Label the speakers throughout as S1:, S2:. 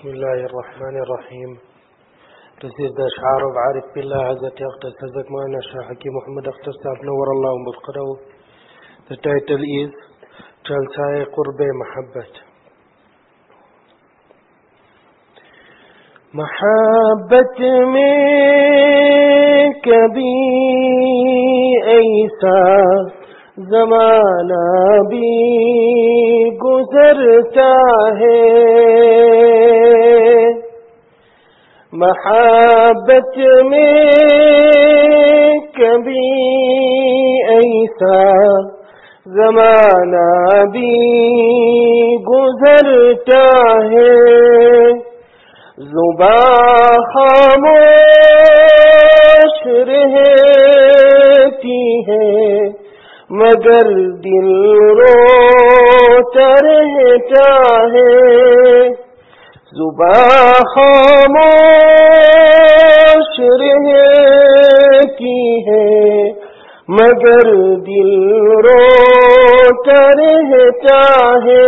S1: بسم الله الرحمن الرحيم. تسير ده شعار بعارف بالله عزت يقتص هزك معنا شيخ حكيم محمد اختص نور الله ومبقره. The title is جلسة قرب محبة. محبت میں کبھی ایسا زمانہ بھی گزرتا ہے، محبت میں کبھی ایسا زمانہ بھی گزرتا ہے، زباں خاموش رہتی ہے مگر دل روتا رہتا ہے، زباں خاموش رہتی ہے مگر دل روتا رہتا ہے،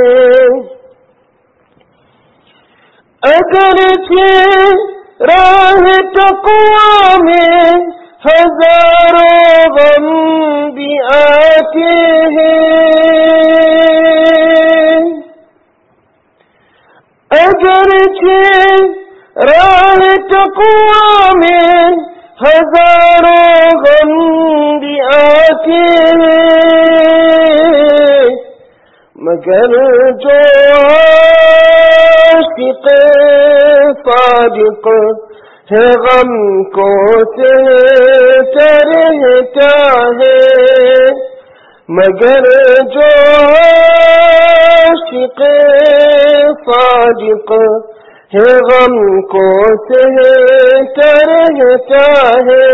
S1: اگرچہ راہ تقویٰ میں ہزاروں غم بھی آتے ہیں، اگرچہ راہ تقویٰ میں ہزاروں غم بھی آتے ہیں، مگر جو عاشق صادق ہے غم کو سہتا رہتا ہے، مگر جو عاشق صادق ہے غم کو سہتا رہتا ہے،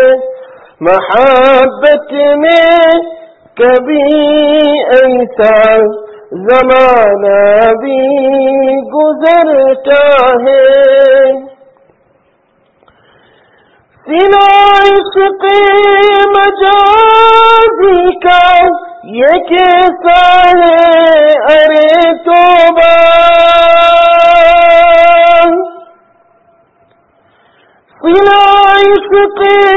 S1: محبت میں کبھی ایسا زمانہ بھی گزرتا ہے، سنا عشق مجازی کا یہ کیسا ہے ارے توبہ، سنا عشق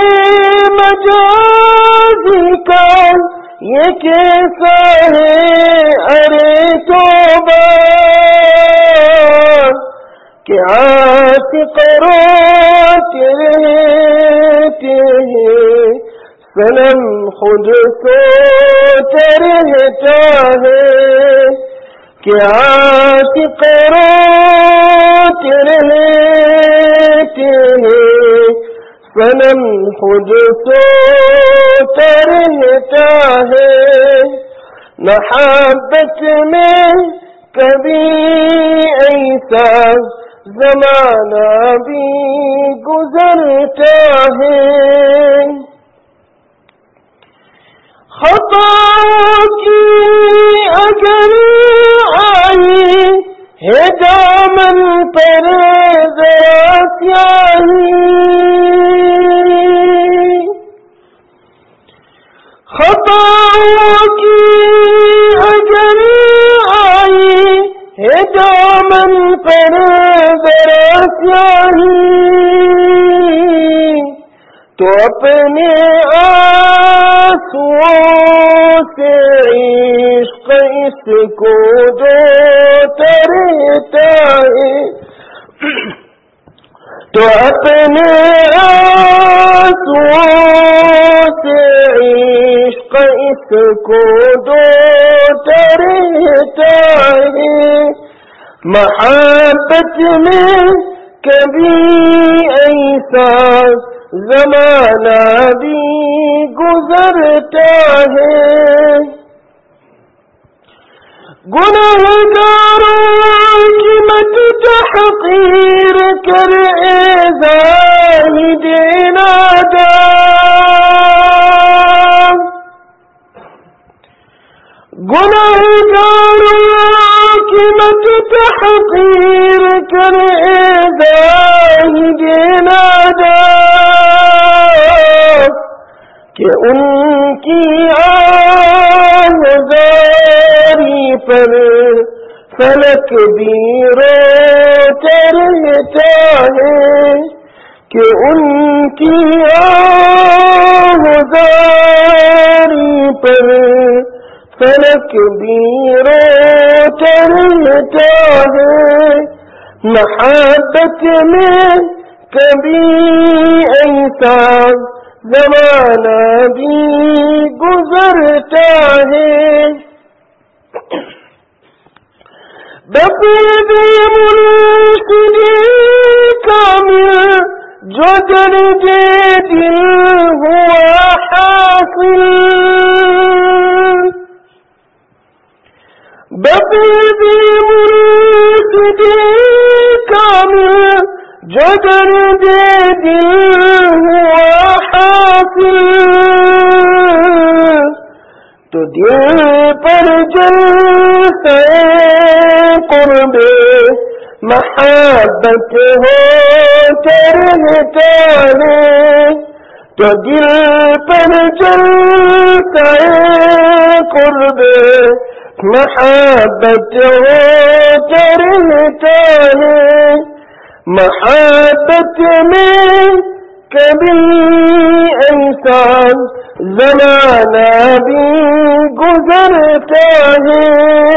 S1: مجازی کا یہ کیسا ہے ارے توبہ، کہ عاشق روتے رہتے ہیں صنم خود سوتا رہتا ہے، کہ عاشق روتے رہتے ہیں صنم خود سوتا رہتا ہے، محبت میں کبھی ایسا زمانہ بھی گزرتا ہے، خطا کی اگر آئی ہے دامن پر ذرا سیاہی، خطا کی اگر آئی ہے دامن پر ذرا سیاہی، تو اپنے آنسوؤں سے عشق اس کو دھوتا رہتا ہے، تو اپنے آنسوؤں سے عشق اس کو دھوتا رہتا ہے، محبت میں کبھی ایسا زمانہ بھی گزرتا ہے، گنہگاروں کی مت تحقیر کر اے زاہد نادان، گنہگاروں کی مت تحقیر کر اے زاہد نادان، کہ ان کی آہذاری پر فلک بھی رو روتا رہتا ہے کہ ان کی آہذاری پر فلک بھی روتا رہتا ہے. محبت میں کبھی ایسا زمانہ بھی گزرتا ہے. بقید مرشد کامل جو درد دل ہوا حاصل. بقید مرشد کامل جو درد دل ہوا حاصل. تو دل پر جلتا قرب محبت ہوتا رہتا ہے. تو دل پر جلتا قرب محبت ہوتا رہتا ہے. محبت میں کبھی ایسا زمانہ بھی گزرتا ہے.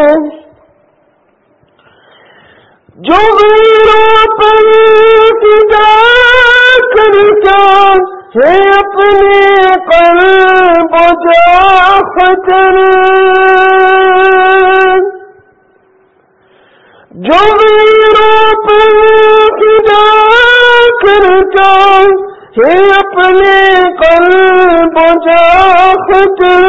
S1: جو غیروں پر فدا کرتا ہے اپنے قلب و جا خطر. جو غیروں پر فدا کرتا ہے اپنے قلب و جا خطر.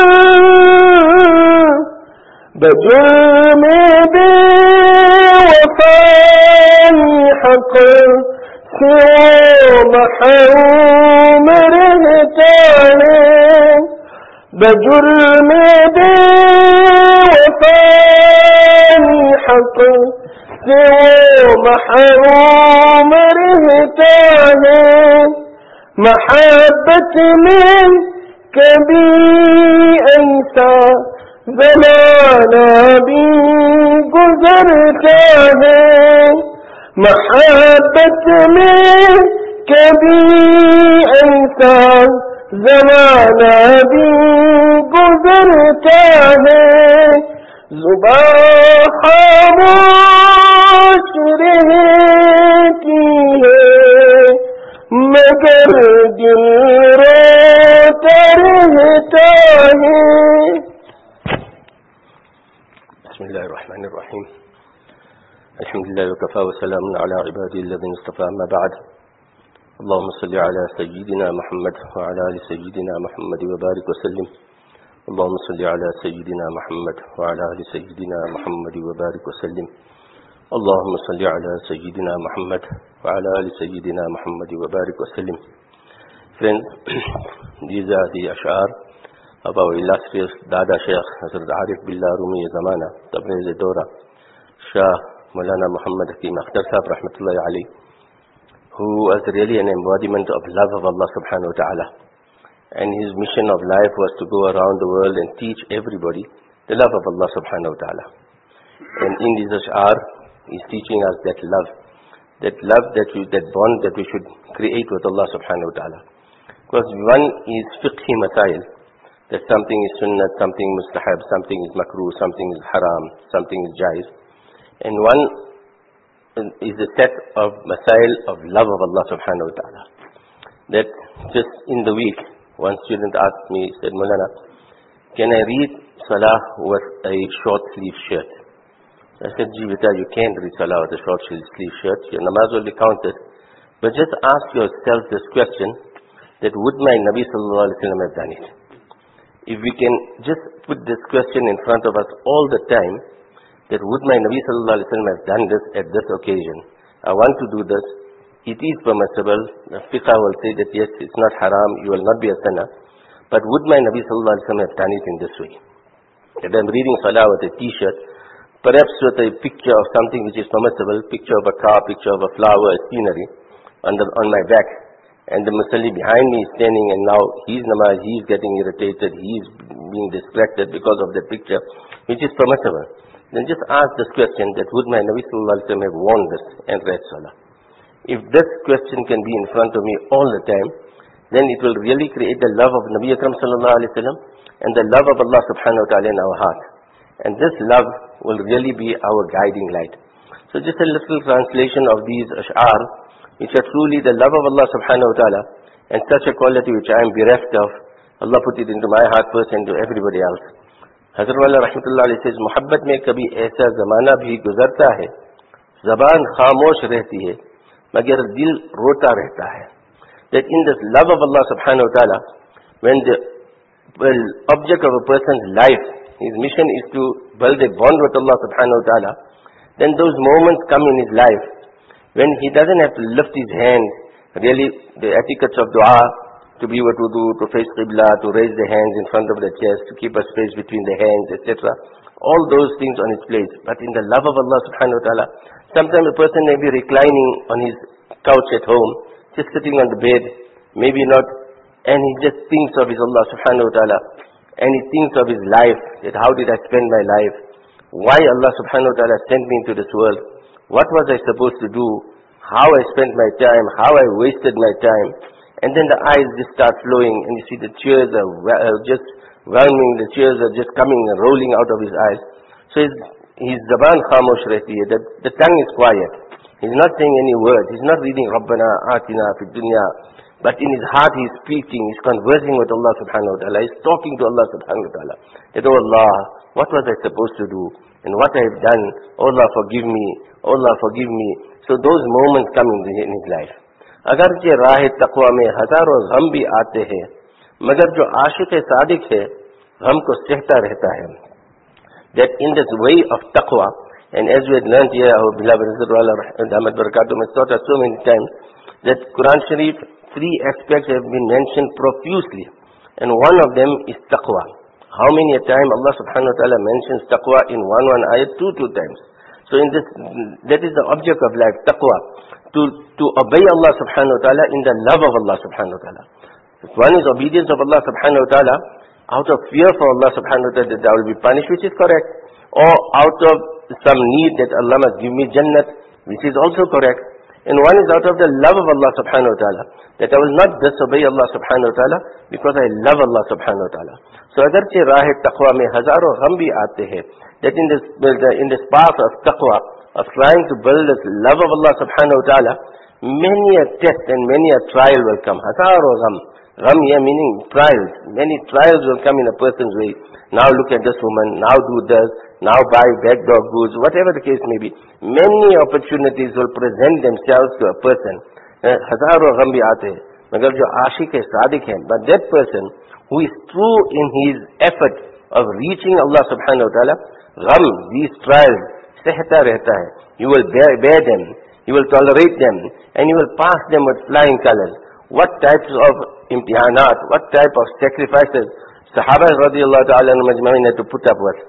S1: بجرم بے وفائی حق سے محروم رہتا ہے. بجرم بے وفائی حق سے محروم رہتا ہے. محبت میں کبھی ایسا زمانہ بھی گزرتا ہے. محبت میں کبھی ایسا زمانہ بھی گزرتا ہے. زبان خاموش رہتی ہے مگر دل روتا رہتا ہے. بسم اللہ الرحمن الرحیم. الحمدللہ وکفى وسلام على عباده الذين اصطفى. اما بعد. اللهم صل على سيدنا محمد وعلى آل سيدنا محمد وبارك وسلم. اللهم صل على سيدنا محمد وعلى آل سيدنا محمد وبارك وسلم. اللهم صل على سيدنا محمد وعلى آل سيدنا محمد وبارك وسلم. Friends, these are the ash'ar of our illustrious Dada Sheikh Hazrat Arif Billah Rumi Zamana, Tabriz Dora, Shah Maulana Muhammad Hakim Akhtar Sahib Rahmatullahi Alayh, who was really an embodiment of love of Allah subhanahu wa ta'ala. And his mission of life was to go around the world and teach everybody the love of Allah subhanahu wa ta'ala. And in this ash'ar, he's teaching us that love, that bond that we should create with Allah subhanahu wa ta'ala. Because one is fiqhi masail, that something is sunnah, something mustahab, something is makruh, something is haram, something is jaiz. And one is a set of masail of love of Allah subhanahu wa ta'ala. That just in the week, one student asked me, said, Maulana, can I read salah with a short sleeve shirt? I said, Ji beta, you can't read salah with a short sleeve shirt. Your namaz will be counted. But just ask yourself this question, that would my Nabi sallallahu alaihi wasallam have done it? If we can just put this question in front of us all the time, that would my Nabi sallallahu alaihi wasallam have done this at this occasion? I want to do this. It is permissible. The fiqh will say that yes, it's not haram, you will not be a sinner. But would my Nabi sallallahu alaihi wasallam have done it in this way? If I'm reading salah with a t-shirt, perhaps with a picture of something which is permissible, picture of a car, picture of a flower, a scenery on my back, and the musalli behind me is standing, and now his namaz, he is getting irritated, he is being distracted because of the picture, which is permissible.
S2: then just ask this question, that would my Nabi Sallallahu Alaihi Wasallam have worn this and read Salah? If this question can be in front of me all the time, then it will really create the love of Nabi Akram Sallallahu Alaihi Wasallam and the love of Allah Subhanahu Wa Ta'ala in our heart. And this love will really be our guiding light. So just a little translation of these ash'ar, which are truly the love of Allah Subhanahu Wa Ta'ala, and such a quality which I am bereft of. Allah put it into my heart first and to everybody else. Hazrat Wala Rahmatullah Alayhi says, मोहब्बत में कभी ऐसा ज़माना भी गुजरता है, ज़बान खामोश रहती है, मगर दिल रोता रहता है. That in this love of Allah Subhanahu Wa Ta'ala, when the object of a person's life, his mission is to build a bond with Allah Subhanahu Wa Ta'ala, then those moments come in his life when he doesn't have to lift his hands, really the etiquettes of dua, to be what wudu, to face qibla, to raise the hands in front of the chest, to keep a space between the hands, etc. All those things on his place. But in the love of Allah Subhanahu Wa Ta'ala, sometimes a person may be reclining on his couch at home, just sitting on the bed, maybe not, and he just thinks of his Allah Subhanahu Wa Ta'ala, and he thinks of his life, that how did I spend my life, why Allah Subhanahu Wa Ta'ala sent me into this world, what was I supposed to do, how I spent my time, how I wasted my time. And then the eyes just start flowing, and you see the tears are just whelming, the tears are just coming and rolling out of his eyes. So his zaban khamosh rehti hai, the tongue is quiet. He's not saying any words. He's not reading Rabbana Atina Fid Dunya. But in his heart he's speaking, he's conversing with Allah Subhanahu Wa Ta'ala. He's talking to Allah Subhanahu Wa Ta'ala. That, oh Allah, what was I supposed to do? And what I have done? Oh Allah, forgive me. Oh Allah, forgive me. So those moments come in his life. अगरचे राह तक़वा में हजारों गम भी आते हैं, मगर जो आशिक़ सादिक है गम को सहता रहता है. That in this way of taqwa, and as we had learned here, our beloved Ahmad Barakatuh has taught us so many times, that Quran Sharif, 3 aspects have been mentioned profusely, and one of them is taqwa. How many a time Allah Subhanahu Wa Ta'ala mentions taqwa in one ayat, 2 times. So in this, that is the object of life, taqwa. To obey Allah Subhanahu Wa Ta'ala in the love of Allah Subhanahu Wa Ta'ala. One is obedience of Allah Subhanahu Wa Ta'ala out of fear for Allah Subhanahu Wa Ta'ala that I will be punished, which is correct. Or out of some need that Allah must give me Jannat, which is also correct. And one is out of the love of Allah Subhanahu Wa Ta'ala, that I will not disobey Allah Subhanahu Wa Ta'ala because I love Allah Subhanahu Wa Ta'ala. So agarche raah taqwa mein hazaron gham bhi aate hain, that in this path of taqwa, of trying to build this love of Allah Subhanahu Wa Ta'ala, many a test and many a trial will come. Hazaro gham. Gham here meaning trials. Many trials will come in a person's way. Now look at this woman, now do this, now buy bad dog goods, whatever the case may be. Many opportunities will present themselves to a person. Hazaro gham bhi aate hain. Magar jo aashiq hai, sadiq hai, but that person who is true in his effort of reaching Allah Subhanahu Wa Ta'ala, gham, these trials, sehta rehta hai. You will bear them, you will tolerate them, and you will pass them with flying colors. What types of imtihanat, what type of sacrifices Sahaba radiallahu ta'ala majma'in had to put up with.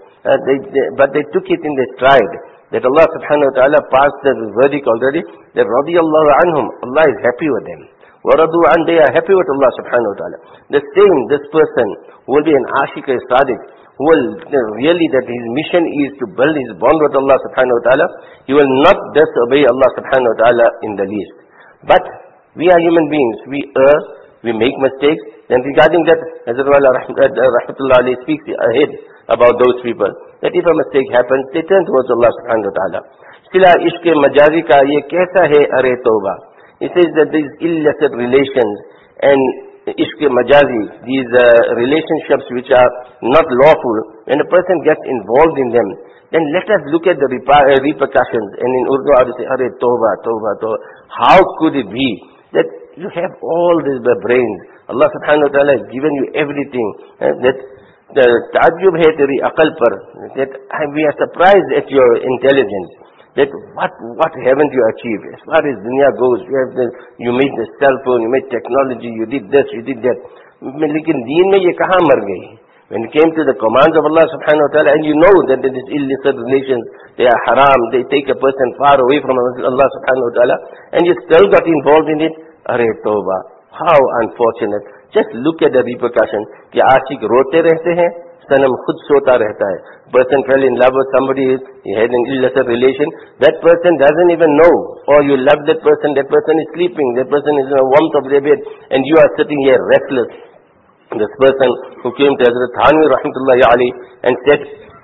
S2: But they took it in their stride. That Allah Subhanahu Wa Ta'ala passed the verdict already, that radiallahu anhum, Allah is happy with them. Waradu an, they are happy with Allah Subhanahu Wa Ta'ala. The same, this person who will be an ashiq sadiq, who will really, that his mission is to build his bond with Allah Subhanahu Wa Ta'ala, he will not disobey Allah Subhanahu Wa Ta'ala in the least. But we are human beings, we err, we make mistakes, and regarding that, Hazrat Wala Rahmatullah Alayhi speaks ahead about those people, that if a mistake happens, they turn towards Allah Subhanahu Wa Ta'ala. Sila ishq majazi ka ye kaisa hai are tawba. He says that these illicit relations and ishq majazi, these relationships which are not lawful, when a person gets involved in them, then let us look at the repercussions. And in Urdu I would say, Arey tawba, tawba, tawba. How could it be that you have all these brains? Allah Subhanahu Wa Ta'ala has given you everything. That the ta'ajjub hai teri aqal par, that we are surprised at your intelligence. That what haven't you achieved? As far as dunya goes, you made the cell phone, you made technology, you did this, you did that. Lekin deen mein ye kahan mar gayi? When it came to the commands of Allah Subhanahu Wa Ta'ala, and you know that these illicit relations, they are haram, they take a person far away from Allah Subhanahu Wa Ta'ala, and you still got involved in it, arey tawbah, how unfortunate. Just look at the repercussion, कि आशिक रोते रहते हैं, sanam khud sota rehta hai. Person fell in love with somebody, he had an illicit relation, that person doesn't even know, or you love that person is sleeping, that person is in the warmth of their bed, and you are sitting here restless. This person who came to Hazrat Thanvi rahmatullahi alayhi and said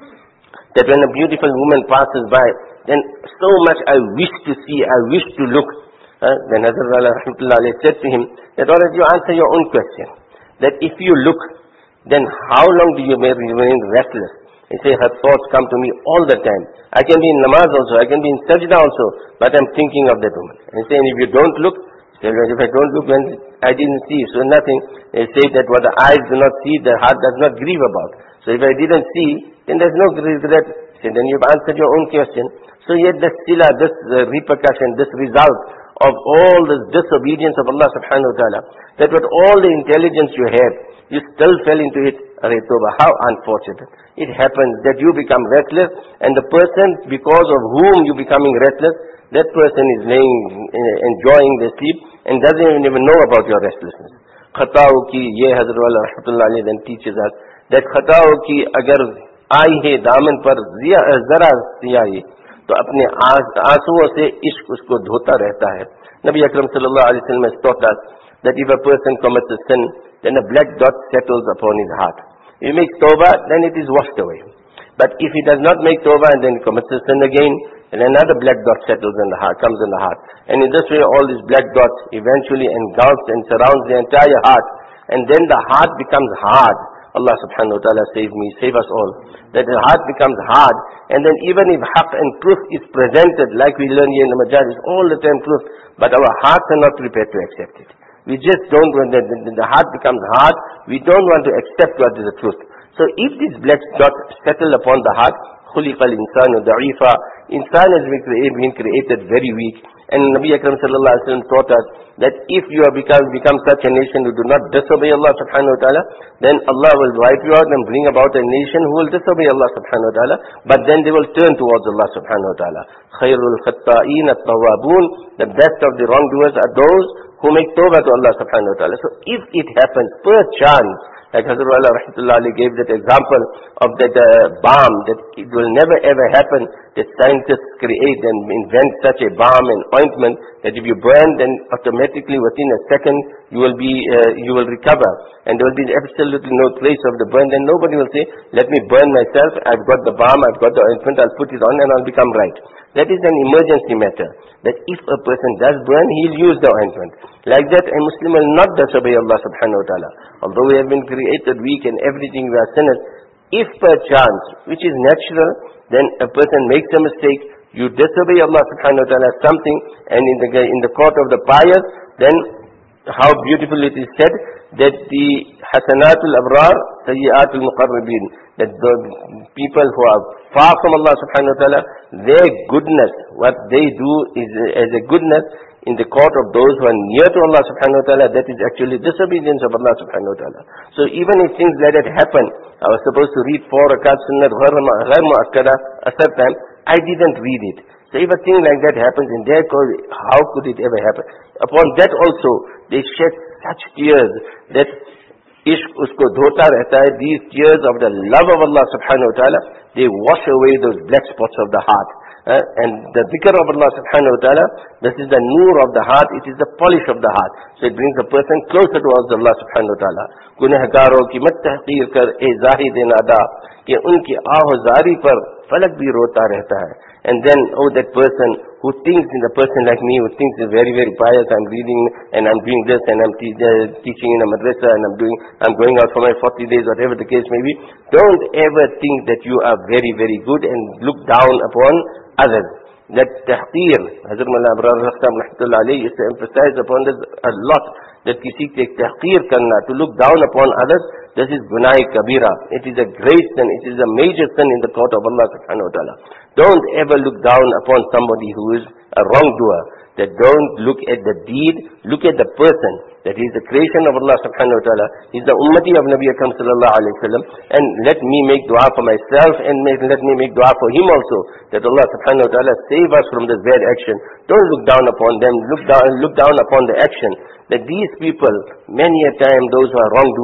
S2: that when a beautiful woman passes by, then so much I wish to see, I wish to look. Then Hazrat rahmatullahi alayhi said to him that, alright, you answer your own question. That if you look, then how long do you remain restless? He said, her thoughts come to me all the time. I can be in namaz also, I can be in sajda also, but I'm thinking of that woman. And he said, if you don't look, if I don't look, when I didn't see, so nothing. They say that what the eyes do not see, the heart does not grieve about. So if I didn't see, then there's no regret. So then you've answered your own question. So yet this sila, this repercussion, this result of all this disobedience of Allah subhanahu wa ta'ala, that with all the intelligence you had, you still fell into it. How unfortunate. It happens that you become restless, and the person because of whom you're becoming restless, that person is enjoying their sleep and doesn't even know about your restlessness. Khatao ki, ye Hazrat rahmatullahi alayhi then teaches us that khatao ki agar aayi hai daman par zara siyahi, to apne aansuon se ishq usko dhota rehta hai. Nabi Akram sallallahu alayhi wa sallam has taught us that if a person commits a sin, then a black dot settles upon his heart. If he makes tawbah, then it is washed away. But if he does not make tawbah and then commits a sin again, and another black dot settles in the heart, comes in the heart. And in this way, all these black dots eventually engulfs and surrounds the entire heart. And then the heart becomes hard. Allah subhanahu wa ta'ala save me, save us all. That the heart becomes hard. And then even if haqq and truth is presented, like we learn here in the Majalis, all the time truth, but our hearts are not prepared to accept it. We just don't, when the heart becomes hard, we don't want to accept what is the truth. So if these black dots settle upon the heart, خُلِقَ الْإِنسَانُ ضَعِيفًا, insan has been created very weak. And Nabi Akram sallallahu alaihi wasallam taught us that if you have become such a nation who do not disobey Allah subhanahu wa ta'ala, then Allah will wipe you out and bring about a nation who will disobey Allah subhanahu wa ta'ala, but then they will turn towards Allah subhanahu wa ta'ala. خَيْرُ الْخَطَّائِينَ التَّوَّابُونَ, the best of the wrongdoers are those who make tawbah to Allah subhanahu wa ta'ala. So if it happens, perchance, like Hazrat rahmatullahi alayhi gave that example of that balm, that it will never ever happen that scientists create and invent such a balm and ointment that if you burn, then automatically within a second you will recover, and there will be absolutely no trace of the burn. Then nobody will say, let me burn myself, I've got the balm, I've got the ointment, I'll put it on and I'll become right. That is an emergency matter, that if a person does burn, he'll use the ointment. Like that, a Muslim will not disobey Allah subhanahu wa ta'ala. Although we have been created weak and everything, we are sinners. If perchance, which is natural, then a person makes a mistake, you disobey Allah subhanahu wa ta'ala something, and in the court of the pious, then how beautiful it is said that the hasanatul abrar, sayyiatul muqarrabin, that the people who are far from Allah subhanahu wa ta'ala, their goodness, what they do is as a goodness in the court of those who are near to Allah subhanahu wa ta'ala, that is actually disobedience of Allah subhanahu wa ta'ala. So even if things like that happen, I was supposed to read 4 rakat sunnat ghair mu'akkada a certain time, I didn't read it. So if a thing like that happens in their court, how could it ever happen? Upon that also, they shed such tears that ishq usko dhota rehta hai. These tears of the love of Allah subhanahu wa ta'ala, they wash away those black spots of the heart. And the dhikr of Allah subhanahu wa ta'ala, this is the noor of the heart, it is the polish of the heart. So it brings a person closer towards Allah subhanahu wa ta'ala. Gunahgaron ki mat tahqeer kar e zahid nada, ki unki aahozari par falak bhi rota rehta hai. And then, oh, that person who thinks is a person like me, who thinks is very, very pious, I'm reading and I'm doing this and I'm teaching in a madrasa and I'm going out for my 40 days, whatever the case may be. Don't ever think that you are very, very good and look down upon others. That tahqeer, Hazrat Mullah Abrar rahmatullah alayhi used to emphasize upon this a lot, that kisi ke tahqeer karna, to look down upon others, this is gunah kabira. It is a great sin, it is a major sin in the court of Allah subhanahu wa ta'ala. Don't ever look down upon somebody who is a wrongdoer. That don't look at the deed, look at the person. That he is the creation of Allah subhanahu wa ta'ala. He is the ummati of Nabi Akram sallallahu alayhi wa sallam. And let me make dua for myself and let me make dua for him also. That Allah subhanahu wa ta'ala save us from this bad action. Don't look down upon them, look down upon the action. That these people, many a time those who are wrongdoers,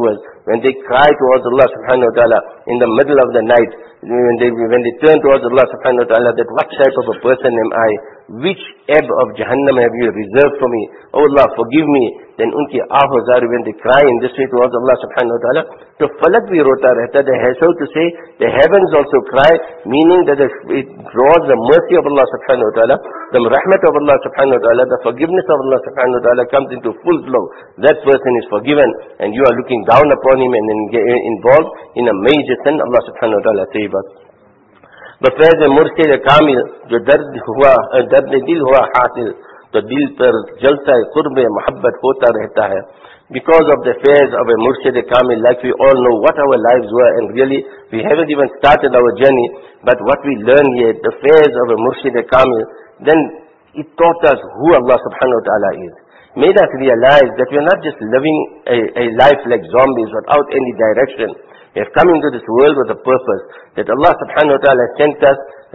S2: when they cry towards Allah subhanahu wa ta'ala in the middle of the night, when they turn towards Allah subhanahu wa ta'ala, that what type of a person am I? Which ebb of Jahannam have you reserved for me? Oh Allah, forgive me. Then unki ahozar, when they cry in this way towards Allah subhanahu wa ta'ala, to falak bhi rota rehta, so to say, the heavens also cry, meaning that it draws the mercy of Allah subhanahu wa ta'ala, the rahmat of Allah subhanahu wa ta'ala, the forgiveness of Allah subhanahu wa ta'ala comes into full flow. That person is forgiven, and you are looking down upon him and involved in a major sin. Allah subhanahu wa ta'ala save us. बफैज़ मुर्शिद कामिल जो दर्द दिल हुआ हासिल तो दिल पर जलसा कुर्ब मोहब्बत होता रहता है. Because of the fairs of a Murshid Kamil, like we all know what our lives were, and really we haven't even started our journey, but what we learn here, the fairs of a Murshid Kamil, then it taught us who Allah subhanahu wa ta'ala is. Made us realize that we are not just living a life like zombies without any direction. We have come into this world with a purpose, that Allah subhanahu wa ta'ala sent us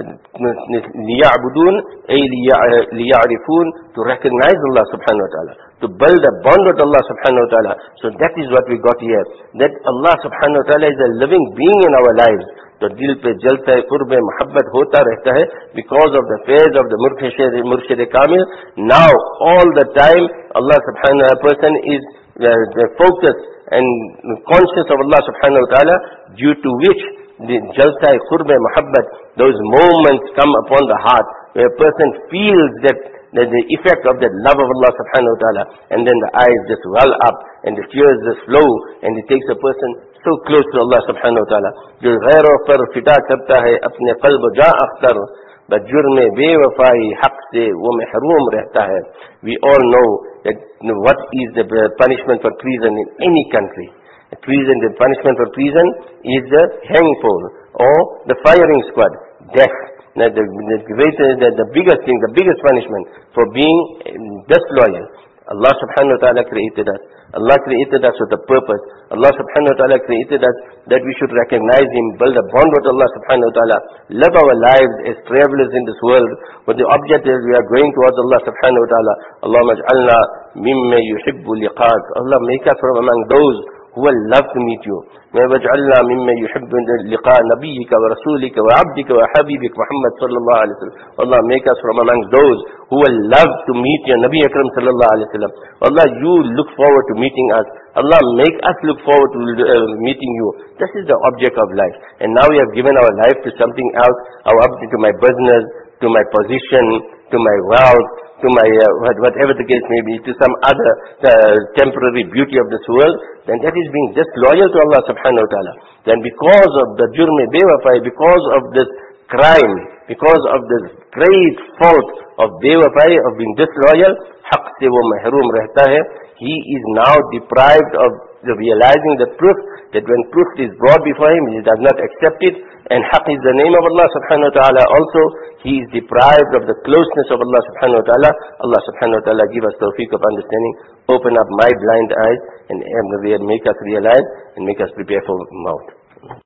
S2: لِيَعْبُدُونَ أي لِيَعْرِفُونَ, to recognize Allah subhanahu wa ta'ala, to build a bond with Allah subhanahu wa ta'ala. So that is what we got here, that Allah subhanahu wa ta'ala is a living being in our lives. तो दिल पे जलता है कुर्ब मोहब्बत होता रहता है because of the fairs of the Murshid Kamil. Now all the time Allah subhanahu wa ta'ala, person is focused and conscious of Allah subhanahu wa ta'ala, due to which the jalsa qurb muhabbat, those moments come upon the heart where a person feels that the effect of that love of Allah subhanahu wa ta'ala, and then the eyes just well up and the tears just flow, and it takes a person so close to Allah subhanahu wa ta'ala. जो गैरों पर फिदा करता है अपने क़ल्ब जा Akhtar, but जुर्म बेवफाई हक़ से वो महरूम रहता है. We all know that what is the punishment for treason in any country. The punishment for treason is the hanging pole or the firing squad, death. Now the biggest thing, the biggest punishment for being disloyal. Allah subhanahu wa ta'ala created us. Allah created us with a purpose. Allah subhanahu wa ta'ala created us that we should recognize Him, build a bond with Allah subhanahu wa ta'ala, live our lives as travelers in this world, but the object is we are going towards Allah subhanahu wa ta'ala. Allahumma aj'alna mimma yuhibbu liqa'ak. Allah, make us from among those who will love to meet you. وَاجْعَلْنَا مِمَّنْ يُحِبُّ لِقَاءَ نَبِيِّكَ وَرَسُولِكَ وَعَبْدِكَ وَحَبِيبِكَ Muhammad sallallahu alayhi wa sallam. Allah, make us from amongst those who will love to meet your Nabi Akram sallallahu alayhi wa sallam. Allah, you look forward to meeting us. Allah, make us look forward to meeting you. This is the object of life. And now we have given our life to something else, to my business, to my position, to my wealth, to my whatever the case may be, to some other temporary beauty of this world, then that is being disloyal to Allah subhanahu wa ta'ala. Then because of the jurm bewafai, because of this crime, because of this great fault of bewafai, of being disloyal, haq se wo mahroom rehta hai. He is now deprived of realizing the truth, that when truth is brought before him, he does not accept it, and haq is the name of Allah subhanahu wa ta'ala also. He is deprived of the closeness of Allah subhanahu wa ta'ala. Allah subhanahu wa ta'ala give us tawfiq of understanding, open up my blind eyes, and make us realize, and make us prepare for maut.